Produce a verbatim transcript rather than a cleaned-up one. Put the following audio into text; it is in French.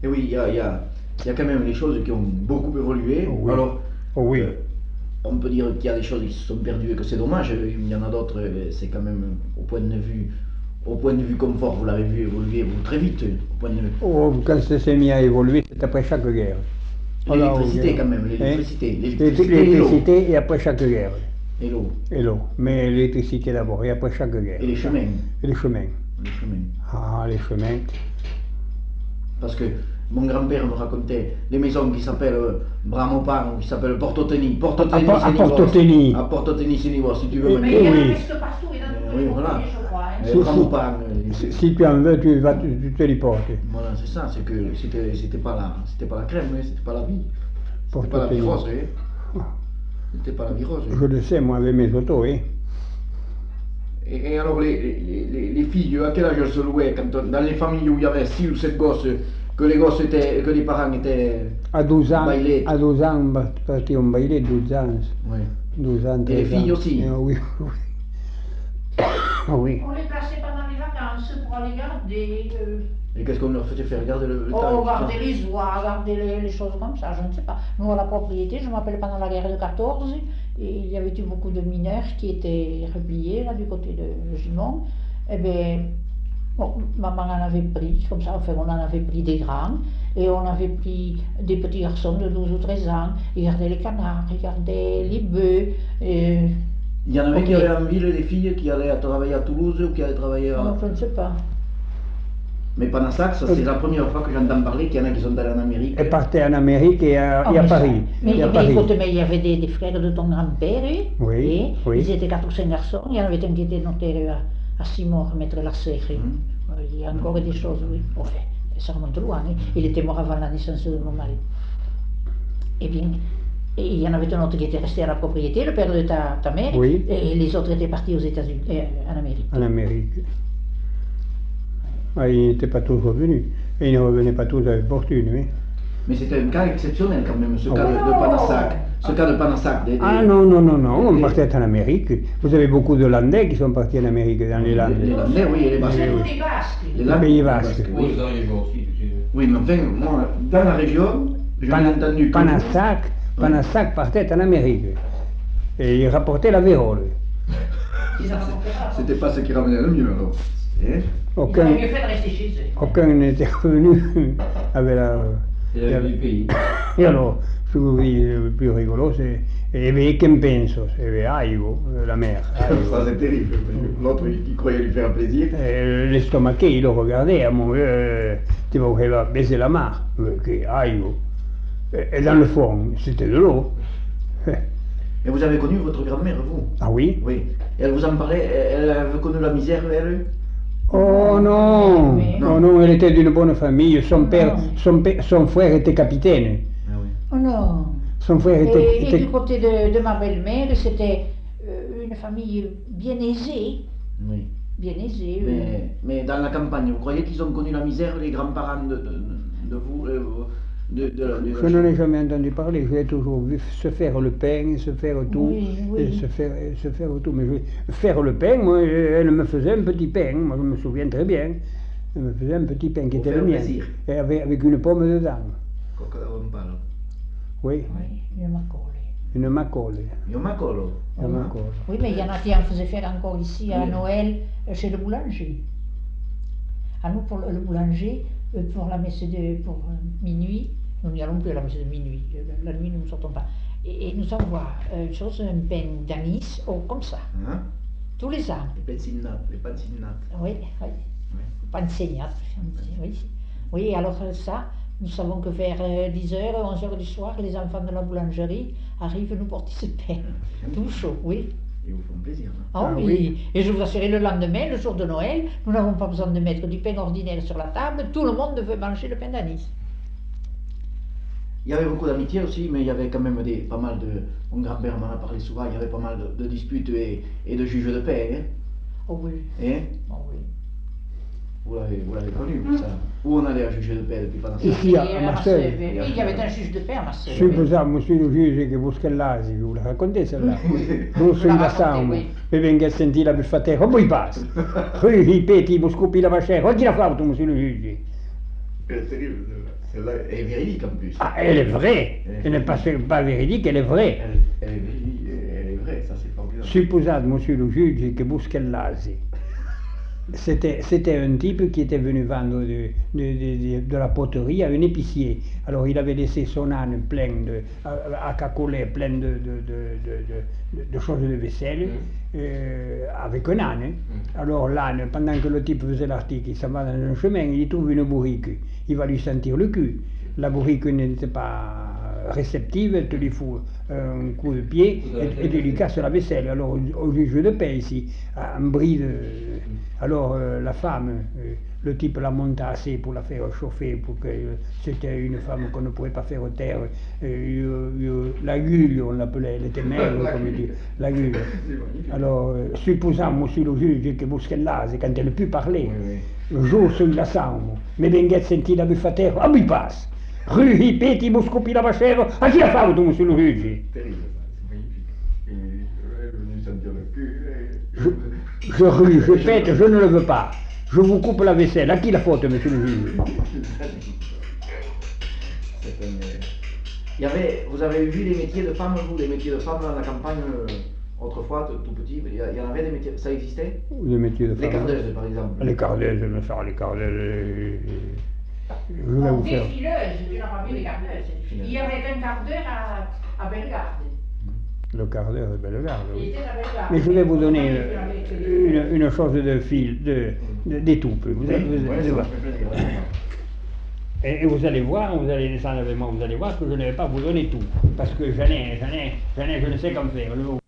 Et oui, il y a, il y a, il y a quand même des choses qui ont beaucoup évolué. Oh oui. Alors, Oh oui. euh, on peut dire qu'il y a des choses qui se sont perdues et que c'est dommage. Il y en a d'autres, euh, c'est quand même au point de vue, au point de vue confort, vous l'avez vu évoluer vous, très vite. Au point de vue. Oh, quand ça s'est mis à évoluer, c'est après chaque guerre. Voilà, L'électricité oh, quand même, hein. l'électricité. L'électricité L'électricité et, et après chaque guerre. et l'eau. Et l'eau. Mais l'électricité d'abord, et après chaque guerre. Et les chemins. Et les chemins. Les chemins. Ah, les chemins. Parce que mon grand-père me racontait des maisons qui s'appellent euh, Bramopan, qui s'appellent Portoteni. Portoteni, À, à Portoteni. À Portoteni, c'est Nivos, si tu veux. Et- me Mais dire. il y en a oui. presque partout, il y en a Euh, tous oui, les voilà. côtés, je crois. hein. Euh, Si, si. Bramopan, euh, Si, si tu en veux, tu, vas, tu, tu te les portes. Voilà, c'est ça, c'est que c'était, c'était pas la, c'était pas la crème, hein, c'était pas la vie. C'était pas la vie Portoteni. rose, hein. C'était pas la vie rose. hein. Je le sais, moi, avec mes autos, hein. Et, et alors les, les, les, les filles, à quel âge elles se louaient quand on- dans les familles où il y avait six ou sept gosses, que les gosses étaient, que les parents étaient À douze ans, bailés. à douze ans, on va partir en bailé, douze ans. Ouais. douze ans, Et les treize ans. filles aussi. Et, oui, oui. Ah oui. On les plaçait pendant les vacances pour aller garder. euh, Et qu'est-ce qu'on leur faisait faire? Regarder le, le temps. Oh, tout ça. garder les oies, garder les, les choses comme ça, je ne sais pas. Nous, à la propriété, je m'appelle pendant la guerre de quatorze, et il y avait eu beaucoup de mineurs qui étaient repliés là du côté de Gimont. Eh bien, bon, maman en avait pris, comme ça, enfin, on en avait pris des grands, et on avait pris des petits garçons de douze ou treize ans, ils gardaient les canards, ils gardaient les bœufs. Et... Il y en avait Ok. qui allaient en ville, des filles qui allaient travailler à Toulouse ou qui allaient travailler à... Non, je ne sais pas. Mais pendant ça, ça c'est la première fois que j'entends parler qu'il y en a qui sont allés en Amérique. Elle partait en Amérique et à, Ah, et à mais ça- Paris. Mais, Et à mais Paris. écoute, mais il y avait des, des frères de ton grand-père, hein, Oui, et oui. ils étaient quatre ou cinq garçons, il y en avait un qui était notaire à, à Simon, maître la serre. Mhm. Il y a encore des choses, oui. Enfin, ça remonte loin, hein. Il était mort avant la naissance de mon mari. Eh bien, et il y en avait un autre qui était resté à la propriété, le père de ta, ta mère, Oui. et les autres étaient partis aux États-Unis, euh, en Amérique. En Amérique. Ah, ils n'étaient pas tous revenus. Et ils ne revenaient pas tous avec fortune, oui. Mais c'était un cas exceptionnel quand même, ce Ah cas oui. de, de Panassac. Ce cas de Panassac. Des, des- Ah non, non, non, non, on des- partait en Amérique. Vous avez beaucoup de Landais qui sont partis en Amérique, dans les Landes. Les Landais, oui, et les Basques. C'est nous les Basques. Les Les Landes, Pays les Basques. oui. Oui, ça arrive aussi, tu sais. Oui, mais enfin, moi, dans la région, j'en ai Pana- entendu que... Panassac, Panassac partait en Amérique. Et il rapportait la vérole. Ils en rapportaient pas. C'était pas ce qui ramenait le mieux, alors. Eh Ils Aucun, auraient mieux fait de rester chez eux. aucun n'était revenu avec la... C'est la vie du pays. Et alors, ce que vous dites le plus rigolo, c'est e ve che penso, e ve aigo, la mer. aigo. Ça, c'est terrible. L'autre, il il croyait lui faire plaisir. Et l'estomaqué, il le regardait, à mon euh, tu vois, il va baiser la mar, euh, que aigo. Et, et dans le fond, c'était de l'eau. Et vous avez connu votre grand-mère, vous? Ah oui? Oui. Et elle vous en parlait, elle avait connu la misère, elle? Oh non, Oui. non, non, elle était d'une bonne famille. Son père, Non. son, père- son frère était capitaine. Ah oui. Oh non. Son frère Et, était, et était- du côté de, de ma belle-mère, c'était euh, une famille bien aisée. Oui. Bien aisée. euh. Mais, mais dans la campagne, vous croyez qu'ils ont connu la misère, les grands-parents de, de, de vous euh, de, de, de- Je n'en ai jamais entendu parler. Je l'ai toujours vu se faire le pain, se faire tout, Oui, oui. et se faire, et se faire tout. Mais je- faire le pain, moi, elle me faisait un petit pain. Moi, je me souviens très bien. Elle me faisait un petit pain qui Pour était le faire mien, plaisir. et avec, avec une pomme dedans. Coca on parle. Oui, Oui, une macole. une macole. Io m'accolo. Une macole. Oui, mais il y en a qui en faisaient faire encore ici à Oui. Noël euh, chez le boulanger. À nous, pour le, le boulanger, euh, pour la messe de pour euh, minuit, nous n'y allons plus à la messe de minuit, euh, la, la nuit nous ne sortons pas. Et, et nous envoie euh, une chose, un pain d'anis, oh, comme ça, Hein? tous les ans. Les pensinat, les pensinat. Oui, oui. Pensignat, on dit, oui. Oui, alors euh, ça, nous savons que vers euh, dix heures, onze heures du soir, les enfants de la boulangerie arrivent nous porter ce pain. Tout chaud, oui. Ils vous font plaisir. Hein? Ah, Ah oui. oui. Et je vous assure, le lendemain, le jour de Noël, nous n'avons pas besoin de mettre du pain ordinaire sur la table, tout le monde veut manger le pain d'anis. Il y avait beaucoup d'amitié aussi, mais il y avait quand même des, pas mal de... Mon grand-père m'en a parlé souvent, il y avait pas mal de, de disputes et, et de juges de paix. Hein? Oh oui, Hein? oh oui. Vous l'avez, vous l'avez connu, ça. Où on allait à juger de paix depuis pendant ça? Ici, à, Et à à Marseille. Marseille, oui, il y avait un juge de paix à Marseille. Sì, oui. cos'ha, monsieur le juge che busca l'asi, vous la racontez celle-là? Non Je la la racontais, samu, oui. e venga a sentire la buffatera, poi passa. Poi ripeti, mi scopi la vascera, oggi l'ha fatto, monsieur le juge. C'est terrible, celle-là. Elle est véridique en plus. Ah, elle est vraie. Elle est Elle n'est pas, pas véridique, elle est vraie. Elle, elle est véridique, elle est vraie, ça c'est formidable. Supposate, monsieur le juge, que Buscellasi, c'était, c'était un type qui était venu vendre de, de, de, de la poterie à un épicier. Alors il avait laissé son âne plein de, à, à cacolet, plein de, de, de, de, de, de choses de vaisselle, Mm. euh, avec un âne. Mm. Alors l'âne, pendant que le type faisait l'article, il s'en va dans un chemin, il y trouve une bourrique. Il va lui sentir le cul. La bourrique n'était pas réceptive, elle te lui fout un coup de pied et, et tu lui casses la vaisselle. Alors au, au juge de paix ici, un bris de... Alors euh, la femme, euh, le type la monta assez pour la faire chauffer, pour que euh, c'était une femme qu'on ne pouvait pas faire taire. Euh, euh, euh, la gueule, on l'appelait, elle était maigre, comme il dit, la gueule. Alors, euh, supposant, monsieur le juge, que Buscellasi, quand elle put parler, Oui, oui. giù sulla Saumo, mi venga sentì la buffatera, a mi passe. Rui, peti, muscopi la bacero, a chi ha fatto, monsieur le juge? Terrible, ça, c'est magnifique. Et elle est venue sentir le cul. et- Je, je rue, je pète, je ne le veux pas. Je vous coupe la vaisselle. À qui la faute, monsieur le juge? C'est un, euh, Il y avait, vous avez vu les métiers de femmes, vous, les métiers de femmes dans la campagne euh, autrefois, tout tout petit, il y, a- il y en avait des métiers, ça existait? Les métiers de Les femme. cardeuses, par exemple. Les cardeuses, je me sors les cardeuses. euh, Je vais Non, vous des faire. fileuses, tu n'as pas vu les cardeuses. Il y avait un cardeur à, à Bellegarde. Le quart-d'heure de Bellegarde, Il oui. était à Bellegarde. Mais je vais vous donner Il euh, avait fait des- une, une chose de fil, de, de- d'étoupe. Vous, allez- vous, Ouais, allez ça voir. me fait plaisir, ouais. Et, et vous allez voir, vous allez descendre avec moi, vous allez voir que je ne vais pas vous donner tout. Parce que j'en ai, j'en ai, j'en ai, je ne sais comment faire. Le-